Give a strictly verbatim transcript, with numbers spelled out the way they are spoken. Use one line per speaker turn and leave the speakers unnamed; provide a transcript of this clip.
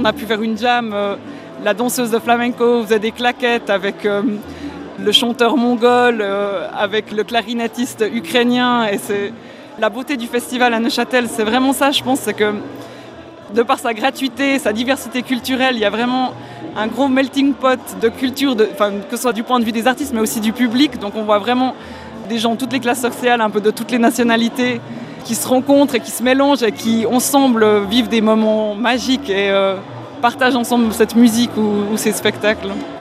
on a pu faire une jam, euh, la danseuse de flamenco faisait des claquettes avec euh, le chanteur mongol, euh, avec le clarinettiste ukrainien. Et c'est la beauté du festival à Neuchâtel, c'est vraiment ça, je pense, c'est que de par sa gratuité, sa diversité culturelle, il y a vraiment un gros melting pot de culture, de, que ce soit du point de vue des artistes, mais aussi du public. Donc on voit vraiment des gens de toutes les classes sociales, un peu de toutes les nationalités, qui se rencontrent et qui se mélangent et qui, ensemble, vivent des moments magiques et euh, partagent ensemble cette musique ou, ou ces spectacles.